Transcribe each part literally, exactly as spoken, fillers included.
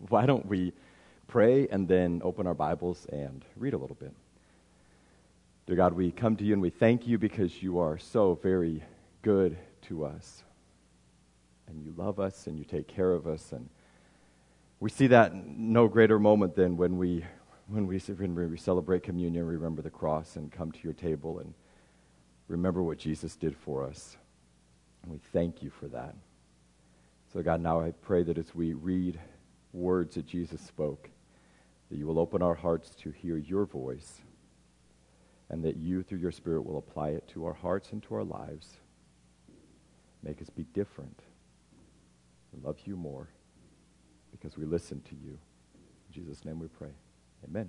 why don't we pray and then open our Bibles and read a little bit. Dear God, we come to you and we thank you because you are so very good to us. And you love us and you take care of us. And we see that in no greater moment than when we when we, when we celebrate communion, remember the cross and come to your table and remember what Jesus did for us. And we thank you for that. So God, now I pray that as we read words that Jesus spoke, that you will open our hearts to hear your voice, and that you, through your Spirit, will apply it to our hearts and to our lives. Make us be different. We love you more because we listen to you. In Jesus' name we pray. Amen.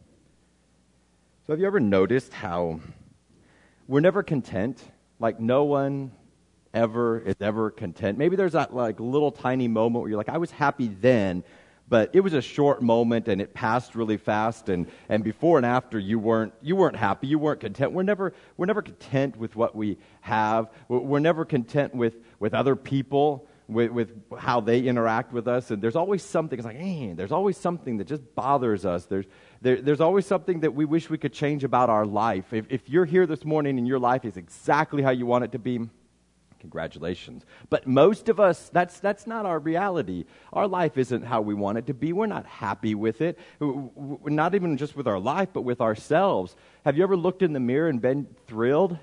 So have you ever noticed how we're never content? Like no one ever is ever content. Maybe there's that like little tiny moment where you're like, I was happy then, but it was a short moment and it passed really fast, and, and before and after you weren't you weren't happy, you weren't content. We're never we're never content with what we have. We're, we're never content with, with other people, with, with how they interact with us, and there's always something. It's like, hey, there's always something that just bothers us. There's there, there's always something that we wish we could change about our life. If if you're here this morning and your life is exactly how you want it to be, congratulations. But most of us, that's that's not our reality. Our life isn't how we want it to be. We're not happy with it. We're not even just with our life, but with ourselves. Have you ever looked in the mirror and been thrilled?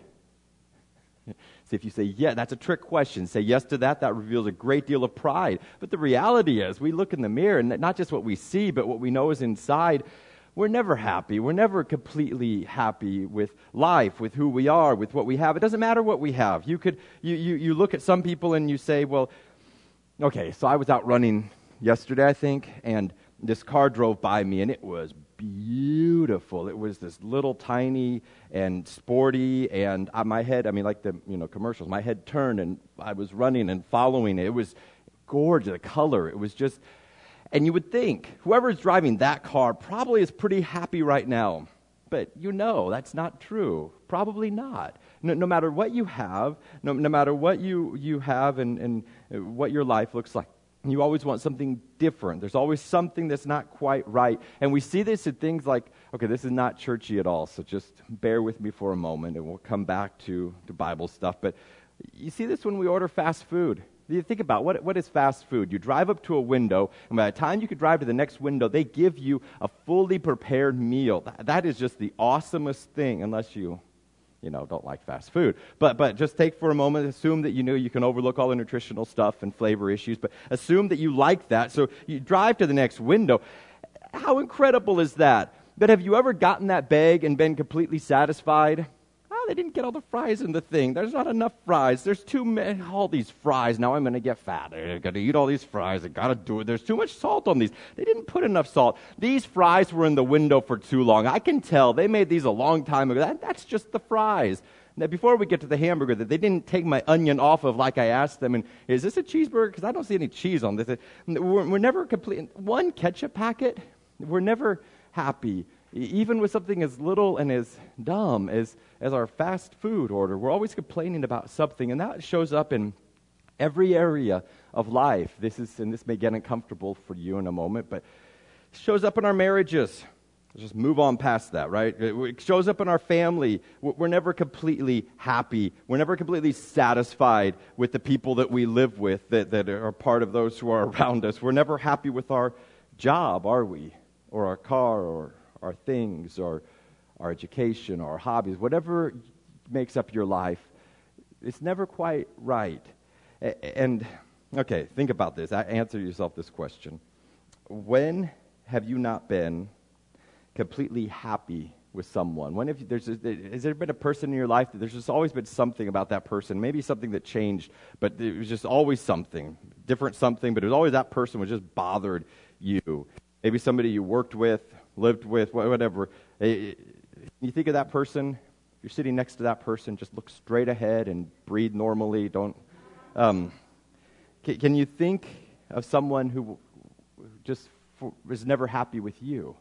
See, if you say, yeah, that's a trick question. Say yes to that. That reveals a great deal of pride. But the reality is, we look in the mirror, and not just what we see, but what we know is inside. We're never happy. We're never completely happy with life, with who we are, with what we have. It doesn't matter what we have. You could you, you, you look at some people and you say, well, okay, so I was out running yesterday, I think, and this car drove by me, and it was beautiful. It was this little tiny and sporty, and uh, my head, I mean, like the you know commercials, my head turned, and I was running and following it. It was gorgeous, the color. It was just... And you would think, whoever's driving that car probably is pretty happy right now. But you know that's not true. Probably not. No, no matter what you have, no, no matter what you, you have and, and what your life looks like, you always want something different. There's always something that's not quite right. And we see this in things like, okay, this is not churchy at all, so just bear with me for a moment, and we'll come back to, to Bible stuff. But you see this when we order fast food. You think about what what is fast food. You drive up to a window, and by the time you could drive to the next window, they give you a fully prepared meal. That, that is just the awesomest thing, unless you, you know, don't like fast food. But but just take for a moment, assume that you know you can overlook all the nutritional stuff and flavor issues, but assume that you like that. So you drive to the next window. How incredible is that? But have you ever gotten that bag and been completely satisfied? They didn't get all the fries in the thing. There's not enough fries. There's too many, all these fries. Now I'm going to get fat. I got to eat all these fries. I got to do it. There's too much salt on these. They didn't put enough salt. These fries were in the window for too long. I can tell. They made these a long time ago. That, that's just the fries. Now, before we get to the hamburger, that they didn't take my onion off of like I asked them. And is this a cheeseburger? Because I don't see any cheese on this. We're, we're never complete. One ketchup packet. We're never happy. Even with something as little and as dumb as, as our fast food order, we're always complaining about something, and that shows up in every area of life. This is, and this may get uncomfortable for you in a moment, but it shows up in our marriages. Let's just move on past that, right? It shows up in our family. We're never completely happy. We're never completely satisfied with the people that we live with, that, that are part of those who are around us. We're never happy with our job, are we? Or our car, or our things, or our education, or our hobbies, whatever makes up your life, it's never quite right. And, okay, think about this. Answer yourself this question. When have you not been completely happy with someone? When have you, there's, has there been a person in your life that there's just always been something about that person, maybe something that changed, but it was just always something, different something, but it was always that person which just bothered you. Maybe somebody you worked with, lived with, whatever. You think of that person, you're sitting next to that person, just look straight ahead and breathe normally. Don't. Um, can, can you think of someone who just was never happy with you?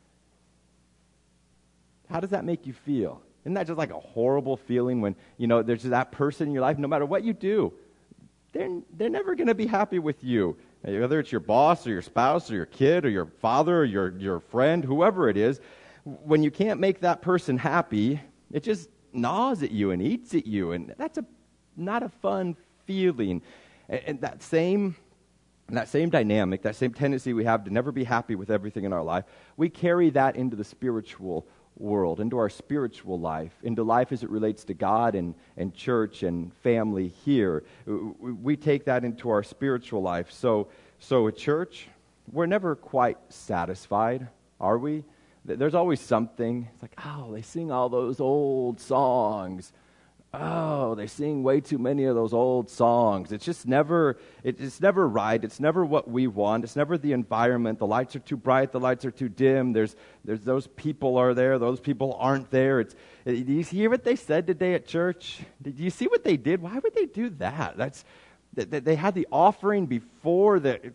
How does that make you feel? Isn't that just like a horrible feeling when, you know, there's that person in your life, no matter what you do, they're, they're never going to be happy with you. whether it's your boss or your spouse or your kid or your father or your, your friend, whoever it is, when you can't make that person happy, it just gnaws at you and eats at you, and that's a not a fun feeling. And, and that same that same dynamic, that same tendency we have to never be happy with everything in our life, we carry that into the spiritual world, into our spiritual life, into life as it relates to God and, and church and family here. We take that into our spiritual life. So, so at church, we're never quite satisfied, are we? There's always something. It's like, oh, they sing all those old songs. Oh, they sing way too many of those old songs. It's just never, it's never right. It's never what we want. It's never the environment. The lights are too bright. The lights are too dim. There's, there's those people are there. Those people aren't there. It's, do you hear what they said today at church? Did you see what they did? Why would they do that? That's, they, they had the offering before the.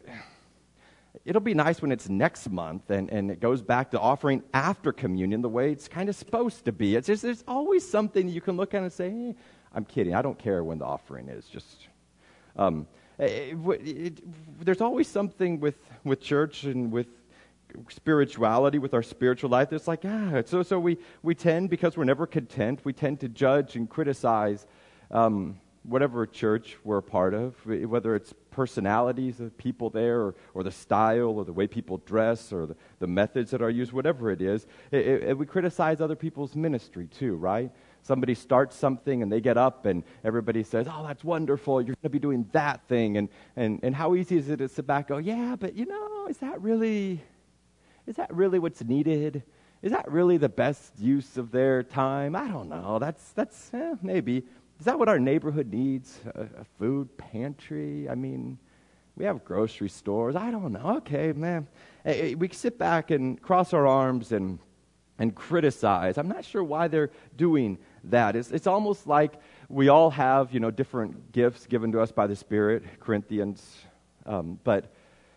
It'll be nice when it's next month and, and it goes back to offering after communion the way it's kind of supposed to be. It's just, there's always something you can look at and say, eh, I'm kidding. I don't care when the offering is. Just um, it, it, it, there's always something with, with church and with spirituality, with our spiritual life. It's like, ah, so so we, we tend, because we're never content, we tend to judge and criticize um whatever church we're a part of, whether it's personalities of people there, or, or the style, or the way people dress, or the, the methods that are used, whatever it is. It, it, we criticize other people's ministry too, right? Somebody starts something and they get up and everybody says, oh, that's wonderful, you're going to be doing that thing. And, and, and how easy is it to sit back and go, yeah, but you know, is that really, is that really what's needed? Is that really the best use of their time? I don't know. That's, that's eh, maybe. Is that what our neighborhood needs? A, a food pantry? I mean, we have grocery stores. I don't know. Okay, man. Hey, we sit back and cross our arms and and criticize. I'm not sure why they're doing that. It's, it's almost like we all have, you know, different gifts given to us by the Spirit, Corinthians, um, but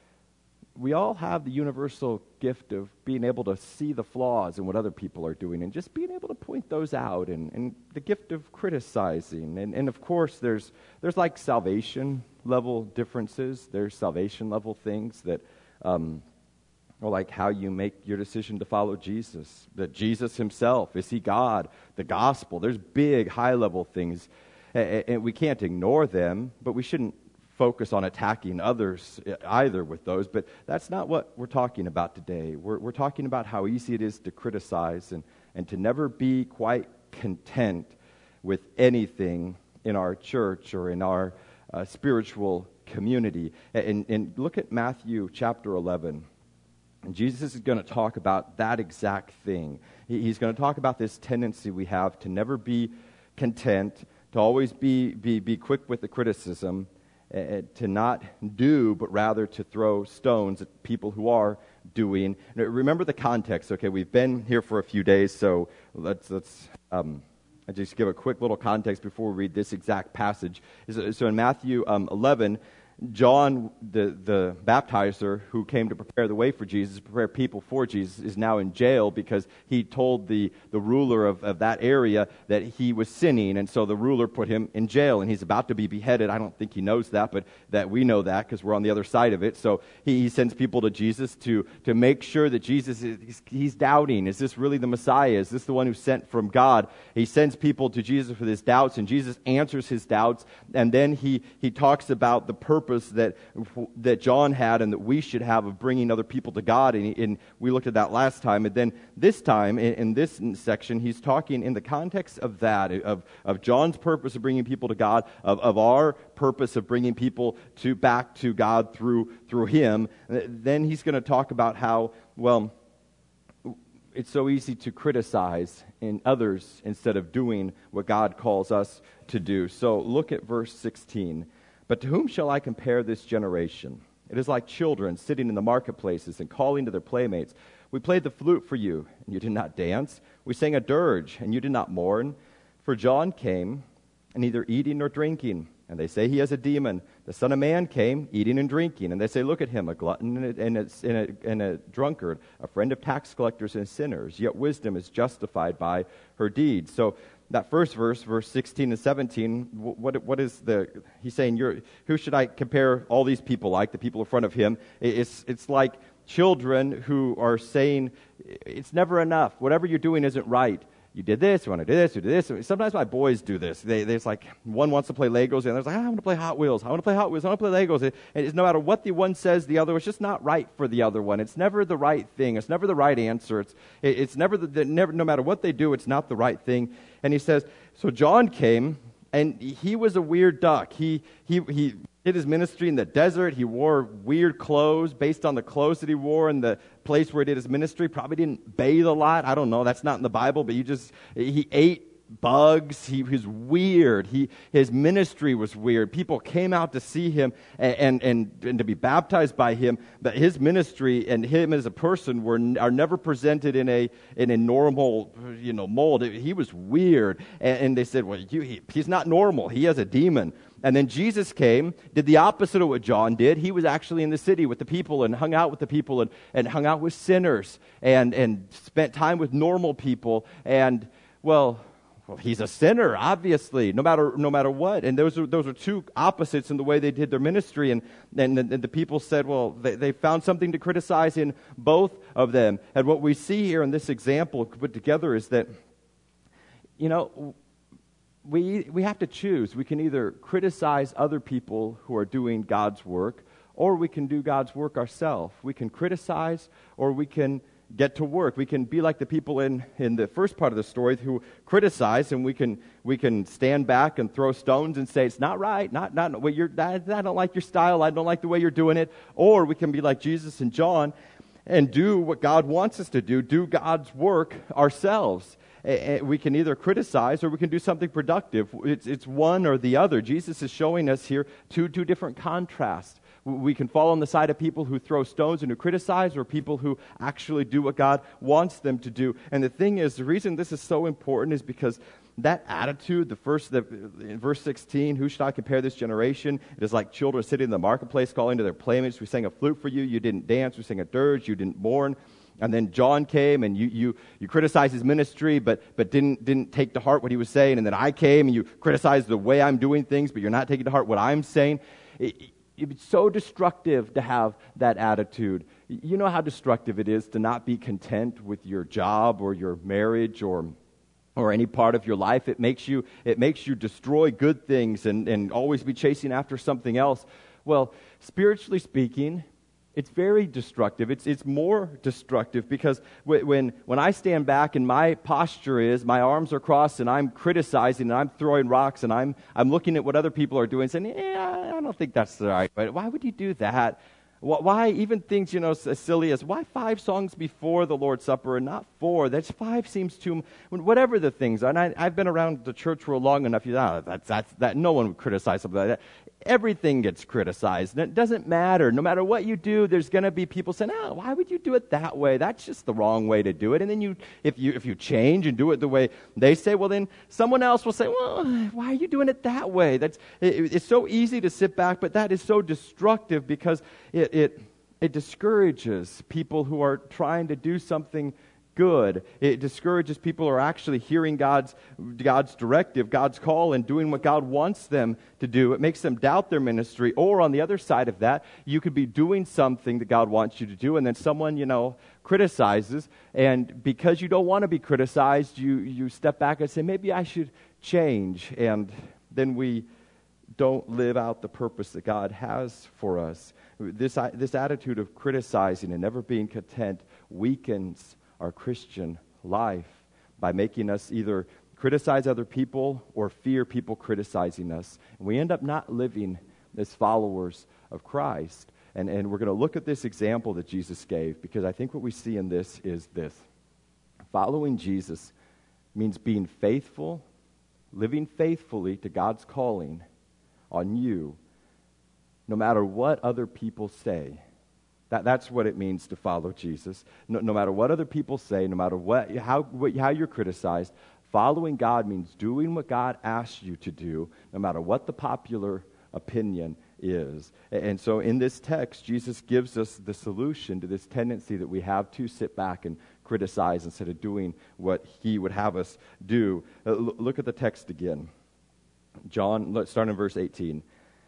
we all have the universal gift of being able to see the flaws in what other people are doing and just being able to point those out, and, and the gift of criticizing. And, and of course, there's there's like salvation level differences. There's salvation level things that, um, or like how you make your decision to follow Jesus. That Jesus himself, is he God? The gospel. There's big, high level things, and, and we can't ignore them, but we shouldn't focus on attacking others either with those, but that's not what we're talking about today. We're, we're talking about how easy it is to criticize and, and to never be quite content with anything in our church or in our uh, spiritual community. And, and look at Matthew chapter eleven. And Jesus is going to talk about that exact thing. He, he's going to talk about this tendency we have to never be content, to always be, be, be quick with the criticism, Uh, to not do, but rather to throw stones at people who are doing. Now, remember the context. Okay, we've been here for a few days, so let's let's um, just give a quick little context before we read this exact passage. So in Matthew um, eleven, John, the, the baptizer, who came to prepare the way for Jesus, prepare people for Jesus, is now in jail because he told the, the ruler of, of that area that he was sinning, and so the ruler put him in jail, and he's about to be beheaded. I don't think he knows that, but that we know that because we're on the other side of it. So he, he sends people to Jesus to, to make sure that Jesus is he's, he's doubting. Is this really the Messiah? Is this the one who's sent from God? He sends people to Jesus with his doubts, and Jesus answers his doubts, and then he, he talks about the purpose that that John had and that we should have of bringing other people to God, and, and we looked at that last time. And then this time, in, in this section, he's talking in the context of that, of, of John's purpose of bringing people to God, of, of our purpose of bringing people to back to God through through him. Then he's going to talk about how, well, it's so easy to criticize in others instead of doing what God calls us to do. So look at verse sixteen. But to whom shall I compare this generation? It is like children sitting in the marketplaces and calling to their playmates. We played the flute for you, and you did not dance. We sang a dirge, and you did not mourn. For John came, and neither eating nor drinking, And they say he has a demon. The Son of Man came, eating and drinking. And they say, look at him, a glutton and a, and, a, and, a, and a drunkard, a friend of tax collectors and sinners. Yet wisdom is justified by her deeds. So that first verse, verse sixteen and seventeen, what, what is the, he's saying, you're, who should I compare all these people like, the people in front of him? It's, it's like children who are saying, it's never enough. Whatever you're doing isn't right. You did this, you want to do this, you do this. Sometimes my boys do this. They, it's like one wants to play Legos, and the other's like, I want to play Hot Wheels. I want to play Hot Wheels. I want to play Legos. And it's no matter what the one says, the other, it's just not right for the other one. It's never the right thing. It's never the right answer. It's, it's never, the, the, never, no matter what they do, it's not the right thing. And he says, so John came, and he was a weird duck. He, he, he did his ministry in the desert. He wore weird clothes based on the clothes that he wore in the place where he did his ministry. Probably didn't bathe a lot. I don't know. That's not in the Bible. But you just he ate bugs. He was weird. He his ministry was weird. People came out to see him and and, and, and to be baptized by him. But his ministry and him as a person were are never presented in a in a normal you know mold. He was weird, and, and they said, well, you, he, he's not normal. He has a demon. And then Jesus came, did the opposite of what John did. He was actually in the city with the people and hung out with the people and, and hung out with sinners and, and spent time with normal people. And, well, well, he's a sinner, obviously, no matter no matter what. And those are those are two opposites in the way they did their ministry. And, and, and the people said, well, they, they found something to criticize in both of them. And what we see here in this example put together is that, you know, We we have to choose. We can either criticize other people who are doing God's work, or we can do God's work ourselves. We can criticize, or we can get to work. We can be like the people in, in the first part of the story who criticize, and we can we can stand back and throw stones and say, it's not right, not not what you're I, I don't like your style, I don't like the way you're doing it. Or we can be like Jesus and John and do what God wants us to do, do God's work ourselves. We can either criticize or we can do something productive. It's, it's one or the other. Jesus is showing us here two, two different contrasts. We can fall on the side of people who throw stones and who criticize, or people who actually do what God wants them to do. And the thing is, the reason this is so important is because that attitude, the first, the, in verse sixteen, who should I compare this generation? It is like children sitting in the marketplace calling to their playmates. We sang a flute for you, you didn't dance. We sang a dirge, you didn't mourn. And then John came, and you you, you criticized his ministry, but but didn't didn't take to heart what he was saying. And then I came, and you criticized the way I'm doing things, but you're not taking to heart what I'm saying. It, it, it's so destructive to have that attitude. You know how destructive it is to not be content with your job or your marriage or or any part of your life. It makes you it makes you destroy good things and, and always be chasing after something else. Well, spiritually speaking, it's very destructive. It's it's more destructive because when when I stand back and my posture is, my arms are crossed and I'm criticizing and I'm throwing rocks and I'm I'm looking at what other people are doing and saying, yeah, I don't think that's the right way. Why would you do that? Why even things, you know, as silly as, why five songs before the Lord's Supper and not four? That's five seems too, whatever the things are. And I, I've been around the church world long enough, you know, that's, that's, that no one would criticize something like that. Everything gets criticized. And it doesn't matter. No matter what you do, there's going to be people saying, oh, why would you do it that way? That's just the wrong way to do it. And then you, if you if you change and do it the way they say, well, then someone else will say, well, why are you doing it that way? That's it, it's so easy to sit back, but that is so destructive because it it, it discourages people who are trying to do something good. It discourages people who are actually hearing God's God's directive, God's call, and doing what God wants them to do. It makes them doubt their ministry. Or on the other side of that, you could be doing something that God wants you to do, and then someone, you know, criticizes, and because you don't want to be criticized, you, you step back and say, maybe I should change, and then we don't live out the purpose that God has for us. This, this attitude of criticizing and never being content weakens our Christian life by making us either criticize other people or fear people criticizing us. And we end up not living as followers of Christ. And, and we're going to look at this example that Jesus gave, because I think what we see in this is this. Following Jesus means being faithful, living faithfully to God's calling on you, no matter what other people say. That, that's what it means to follow Jesus. No, no matter what other people say, no matter what how what, how you're criticized, Following God means doing what God asks you to do, no matter what the popular opinion is. And so in this text, Jesus gives us the solution to this tendency that we have to sit back and criticize instead of doing what he would have us do. Uh, l- look at the text again. John, let's start in verse eighteen.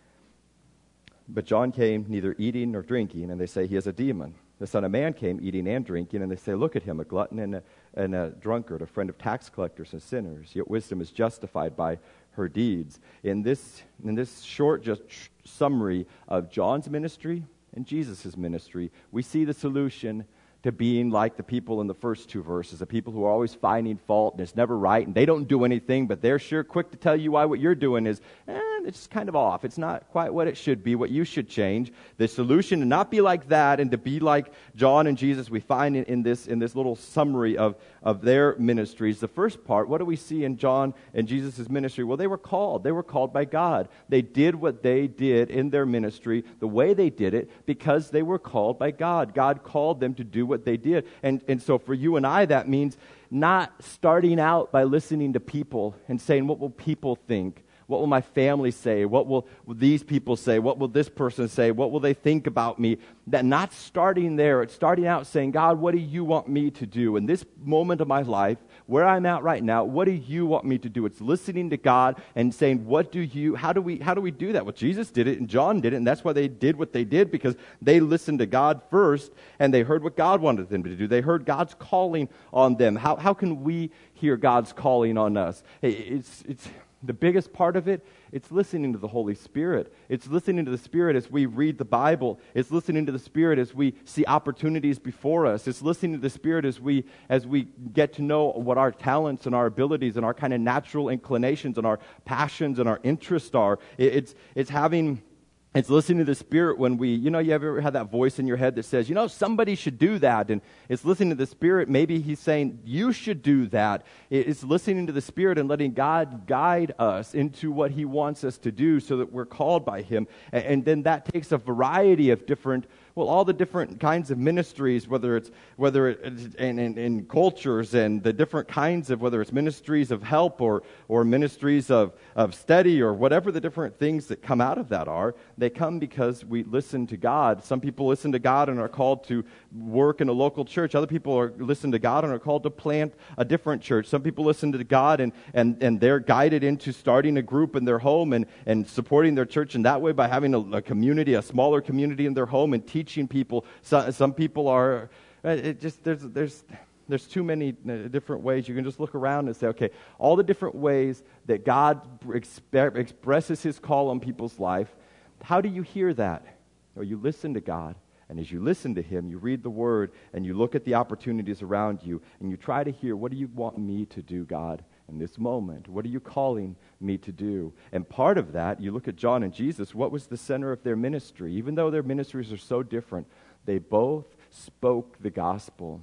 But John came neither eating nor drinking, and they say he is a demon. The Son of Man came eating and drinking, and they say, look at him, a glutton and a, and a drunkard, a friend of tax collectors and sinners. Yet wisdom is justified by her deeds. In this, in this short just summary of John's ministry and Jesus' ministry, we see the solution to being like the people in the first two verses, the people who are always finding fault and it's never right and they don't do anything, but they're sure quick to tell you why what you're doing is, eh, it's kind of off. It's not quite what it should be, what you should change. The solution to not be like that and to be like John and Jesus, we find in, in this in this little summary of, of their ministries. The first part, what do we see in John and Jesus' ministry? Well, they were called. They were called by God. They did what they did in their ministry, the way they did it, because they were called by God. God called them to do what they did. And, and so for you and I, that means not starting out by listening to people and saying, what will people think? What will my family say? What will these people say? What will this person say? What will they think about me? That not starting there. It's starting out saying, God, what do you want me to do? In this moment of my life, where I'm at right now, what do you want me to do? It's listening to God and saying, what do you, how do we, how do we do that? Well, Jesus did it and John did it, and that's why they did what they did, because they listened to God first and they heard what God wanted them to do. They heard God's calling on them. How, how can we hear God's calling on us? It's, it's, The biggest part of it, it's listening to the Holy Spirit. It's listening to the Spirit as we read the Bible. It's listening to the Spirit as we see opportunities before us. It's listening to the Spirit as we as we get to know what our talents and our abilities and our kind of natural inclinations and our passions and our interests are. It's it's having... It's listening to the Spirit when we, you know, you ever had that voice in your head that says, you know, somebody should do that. And it's listening to the Spirit. Maybe he's saying, you should do that. It's listening to the Spirit and letting God guide us into what he wants us to do so that we're called by him. And then that takes a variety of different, well, all the different kinds of ministries, whether it's, whether it's in, in, in cultures and the different kinds of, whether it's ministries of help or, or ministries of, of study or whatever the different things that come out of that are, they come because we listen to God. Some people listen to God and are called to work in a local church. Other people are listen to God and are called to plant a different church. Some people listen to God and, and, and they're guided into starting a group in their home and, and supporting their church in that way by having a, a community, a smaller community in their home and teaching people. So, some people are, it just, there's, there's, There's too many different ways. You can just look around and say, okay, all the different ways that God exp- expresses his call on people's life. How do you hear that? Or you listen to God, and as you listen to him, you read the Word, and you look at the opportunities around you, and you try to hear, what do you want me to do, God, in this moment? What are you calling me to do? And part of that, you look at John and Jesus, what was the center of their ministry? Even though their ministries are so different, they both spoke the gospel.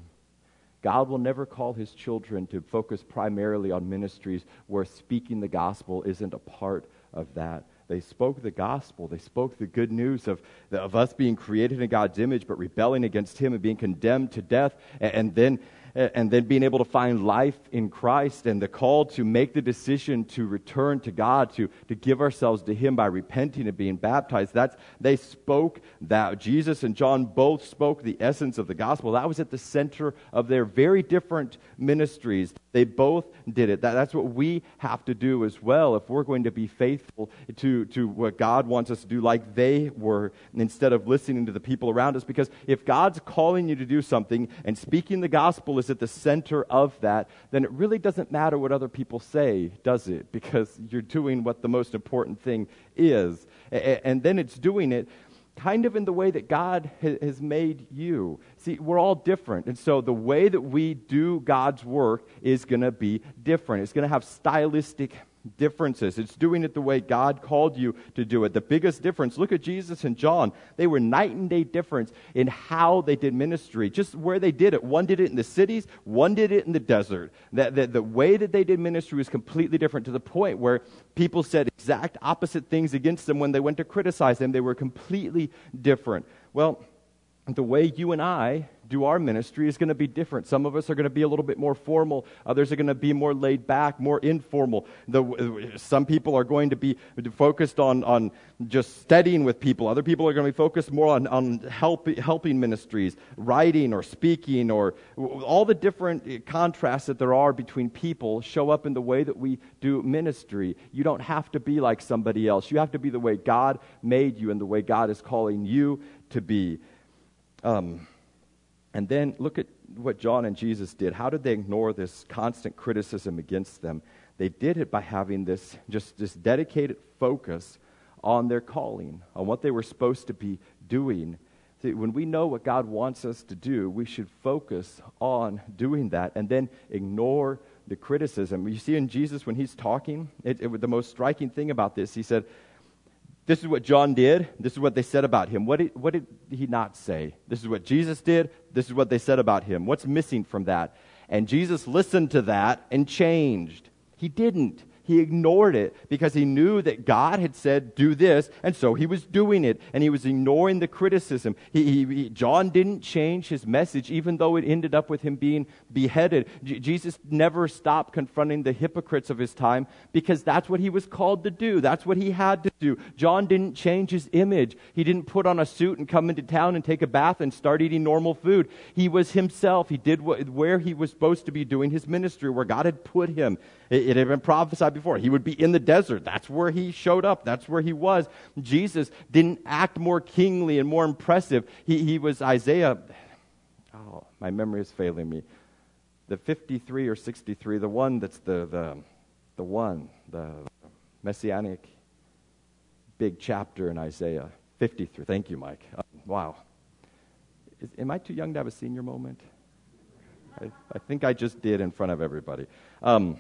God will never call his children to focus primarily on ministries where speaking the gospel isn't a part of that. They spoke the gospel. They spoke the good news of, of us being created in God's image, but rebelling against him and being condemned to death, and, and then and then being able to find life in Christ, and the call to make the decision to return to God, to, to give ourselves to him by repenting and being baptized. That's, they spoke that. Jesus and John both spoke the essence of the gospel. That was at the center of their very different ministries. They both did it. That, that's what we have to do as well if we're going to be faithful to, to what God wants us to do like they were, instead of listening to the people around us. Because if God's calling you to do something and speaking the gospel is at the center of that, then it really doesn't matter what other people say, does it? Because you're doing what the most important thing is. And then it's doing it kind of in the way that God has made you. See, we're all different. And so the way that we do God's work is going to be different. It's going to have stylistic differences. It's doing it the way God called you to do it. The biggest difference, look at Jesus and John. They were night and day difference in how they did ministry, just where they did it. One did it in the cities, one did it in the desert. That the, the way that they did ministry was completely different, to the point where people said exact opposite things against them when they went to criticize them. They were completely different. Well, the way you and I do our ministry is going to be different. Some of us are going to be a little bit more formal. Others are going to be more laid back, more informal. The, some people are going to be focused on, on just studying with people. Other people are going to be focused more on, on help, helping ministries, writing or speaking, or all the different contrasts that there are between people show up in the way that we do ministry. You don't have to be like somebody else. You have to be the way God made you and the way God is calling you to be. Um, and then look at what John and Jesus did. How did they ignore this constant criticism against them? They did it by having this just this dedicated focus on their calling, on what they were supposed to be doing. See, when we know what God wants us to do, we should focus on doing that and then ignore the criticism. You see in Jesus when he's talking, it, it, the most striking thing about this, he said, this is what John did. This is what they said about him. What did, what did he not say? This is what Jesus did. This is what they said about him. What's missing from that? And Jesus listened to that and changed. He didn't. He ignored it because he knew that God had said, do this, and so he was doing it, and he was ignoring the criticism. He, he, he, John didn't change his message, even though it ended up with him being beheaded. J- Jesus never stopped confronting the hypocrites of his time because that's what he was called to do. That's what he had to do. John didn't change his image. He didn't put on a suit and come into town and take a bath and start eating normal food. He was himself. He did what, where he was supposed to be doing his ministry, where God had put him. It, it had been prophesied before. He would be in the desert. That's where he showed up. That's where he was. Jesus didn't act more kingly and more impressive. He, he was Isaiah. Oh, my memory is failing me. The fifty-three or sixty-three, the one that's the the the one, the messianic big chapter in Isaiah. fifty-three. Thank you, Mike. Uh, wow. Is, am I too young to have a senior moment? I, I think I just did in front of everybody. Um,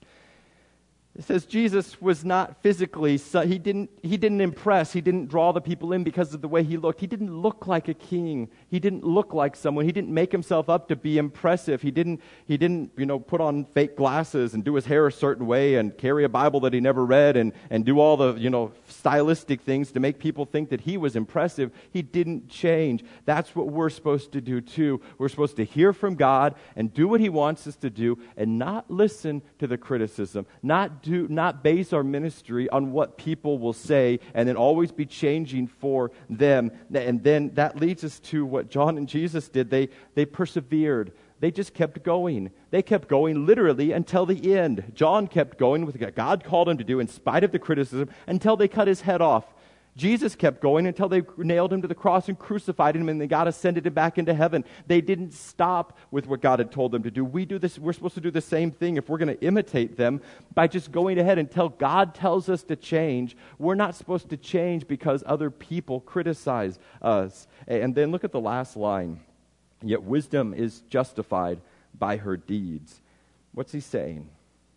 It says Jesus was not physically, so he didn't he didn't impress, he didn't draw the people in because of the way he looked. He didn't look like a king. He didn't look like someone. He didn't make himself up to be impressive. He didn't he didn't, you know, put on fake glasses and do his hair a certain way and carry a Bible that he never read and, and do all the, you know, stylistic things to make people think that he was impressive. He didn't change. That's what we're supposed to do too. We're supposed to hear from God and do what he wants us to do and not listen to the criticism, not Do, not base our ministry on what people will say and then always be changing for them. And then that leads us to what John and Jesus did. They, they persevered. They just kept going. They kept going literally until the end. John kept going with what God called him to do in spite of the criticism until they cut his head off. Jesus kept going until they nailed him to the cross and crucified him, and then God ascended him back into heaven. They didn't stop with what God had told them to do. We do this. We're supposed to do the same thing if we're going to imitate them by just going ahead until God tells us to change. We're not supposed to change because other people criticize us. And then look at the last line. Yet wisdom is justified by her deeds. What's he saying?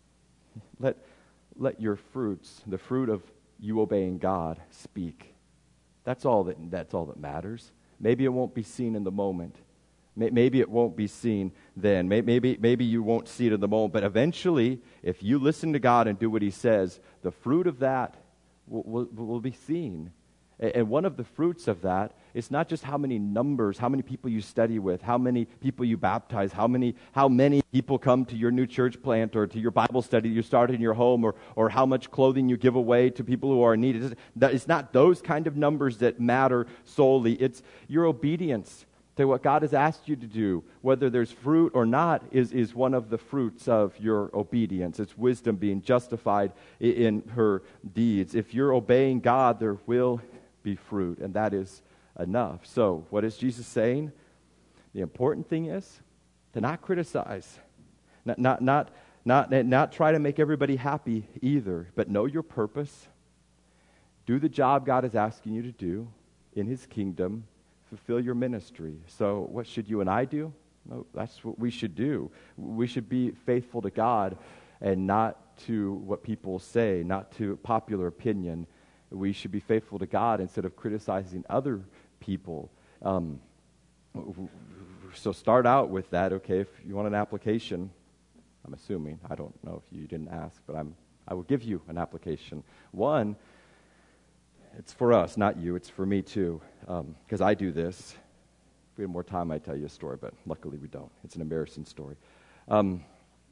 Let, let your fruits, the fruit of you obeying God, speak. That's all that that's all that matters. Maybe it won't be seen in the moment. Maybe it won't be seen then. Maybe maybe you won't see it in the moment. But eventually, if you listen to God and do what he says, the fruit of that will, will, will be seen. And one of the fruits of that is not just how many numbers, how many people you study with, how many people you baptize, how many how many people come to your new church plant or to your Bible study you started in your home, or or how much clothing you give away to people who are in need. It's not those kind of numbers that matter solely. It's your obedience to what God has asked you to do, whether there's fruit or not, is, is one of the fruits of your obedience. It's wisdom being justified in, in her deeds. If you're obeying God, there will be fruit, and that is enough. So, what is Jesus saying? The important thing is to not criticize, not not not not not try to make everybody happy either, but know your purpose. Do the job God is asking you to do in his kingdom. Fulfill your ministry. So, what should you and I do? No, that's what we should do. We should be faithful to God and not to what people say, not to popular opinion. We should be faithful to God instead of criticizing other people. Um, so start out with that. Okay, if you want an application, I'm assuming, I don't know if you didn't ask, but I'm, I will give you an application. One, it's for us, not you. It's for me too, because um, I do this. we had more time, I'd tell you a story, but luckily we don't. It's an embarrassing story. Um,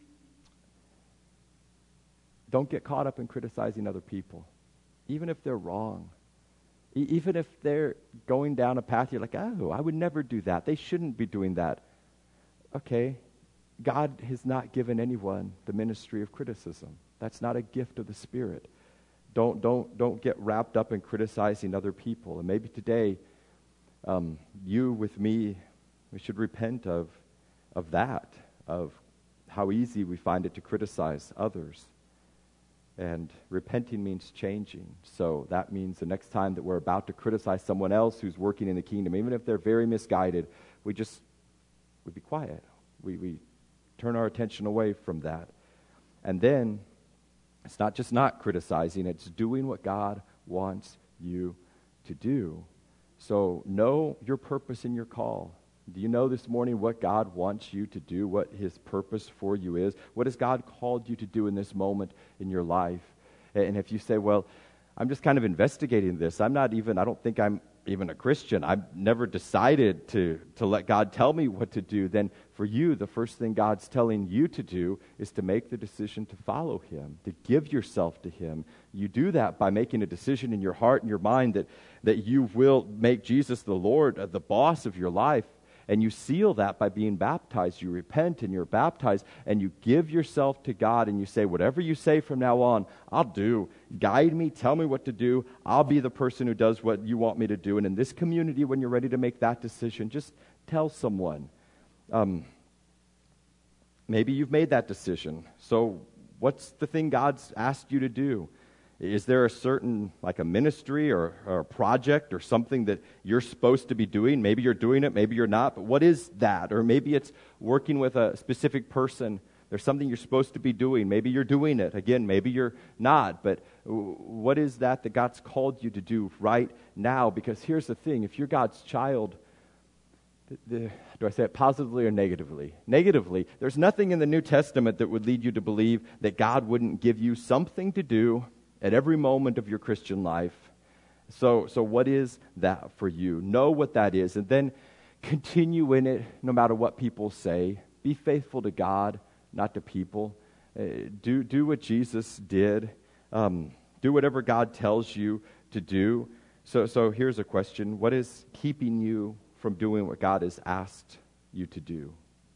don't get caught up in criticizing other people, even if they're wrong. E- even if they're going down a path, you're like, oh, I would never do that. They shouldn't be doing that. Okay, God has not given anyone the ministry of criticism. That's not a gift of the Spirit. Don't don't don't get wrapped up in criticizing other people. And maybe today, um, you with me, we should repent of of that, of how easy we find it to criticize others. And repenting means changing. So that means the next time that we're about to criticize someone else who's working in the kingdom, even if they're very misguided, we just we be quiet. We we turn our attention away from that. And then it's not just not criticizing, it's doing what God wants you to do. So know your purpose and your call. Do you know this morning what God wants you to do, what his purpose for you is? What has God called you to do in this moment in your life? And if you say, well, I'm just kind of investigating this. I'm not even, I don't think I'm even a Christian. I've never decided to, to let God tell me what to do. Then for you, the first thing God's telling you to do is to make the decision to follow him, to give yourself to him. You do that by making a decision in your heart and your mind that, that you will make Jesus the Lord, uh, the boss of your life. And you seal that by being baptized. You repent and you're baptized and you give yourself to God and you say, whatever you say from now on, I'll do. Guide me, tell me what to do. I'll be the person who does what you want me to do. And in this community, when you're ready to make that decision, just tell someone. Um, maybe you've made that decision. So what's the thing God's asked you to do? Is there a certain, like a ministry or, or a project or something that you're supposed to be doing? Maybe you're doing it, maybe you're not, but what is that? Or maybe it's working with a specific person. There's something you're supposed to be doing. Maybe you're doing it. Again, maybe you're not, but what is that that God's called you to do right now? Because here's the thing, if you're God's child, the, the, do I say it positively or negatively? Negatively, there's nothing in the New Testament that would lead you to believe that God wouldn't give you something to do at every moment of your Christian life. So, so what is that for you? Know what that is, and then continue in it no matter what people say. Be faithful to God, not to people. Uh, do, do what Jesus did. Um, do whatever God tells you to do. So, so here's a question. What is keeping you from doing what God has asked you to do?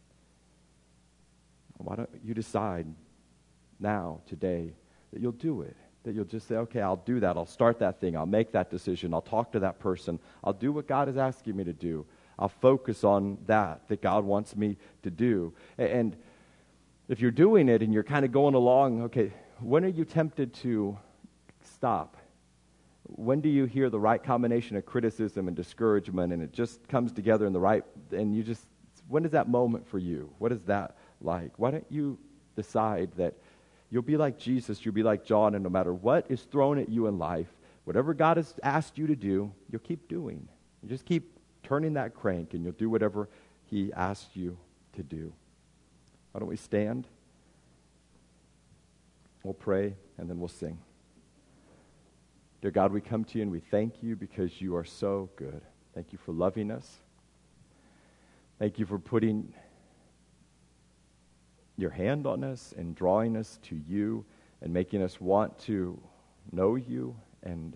Why don't you decide now, today, that you'll do it? That you'll just say, okay, I'll do that. I'll start that thing. I'll make that decision. I'll talk to that person. I'll do what God is asking me to do. I'll focus on that, that God wants me to do. And if you're doing it and you're kind of going along, okay, when are you tempted to stop? When do you hear the right combination of criticism and discouragement and it just comes together in the right, and you just, when is that moment for you? What is that like? Why don't you decide that you'll be like Jesus, you'll be like John, and no matter what is thrown at you in life, whatever God has asked you to do, you'll keep doing. You just keep turning that crank, and you'll do whatever he asked you to do. Why don't we stand? We'll pray, and then we'll sing. Dear God, we come to you, and we thank you because you are so good. Thank you for loving us. Thank you for putting your hand on us and drawing us to you and making us want to know you and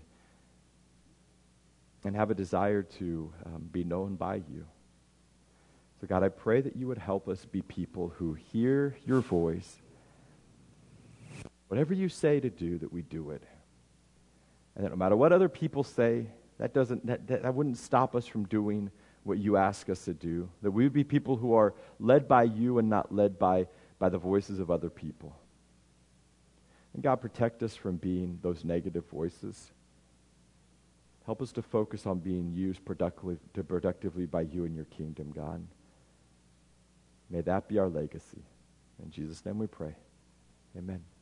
and have a desire to um, be known by you. So God, I pray that you would help us be people who hear your voice. Whatever you say to do, that we do it. And that no matter what other people say, that doesn't that, that, that wouldn't stop us from doing what you ask us to do. That we would be people who are led by you and not led by by the voices of other people. And God, protect us from being those negative voices. Help us to focus on being used productively, productively by you in your kingdom, God. May that be our legacy. In Jesus' name we pray. Amen.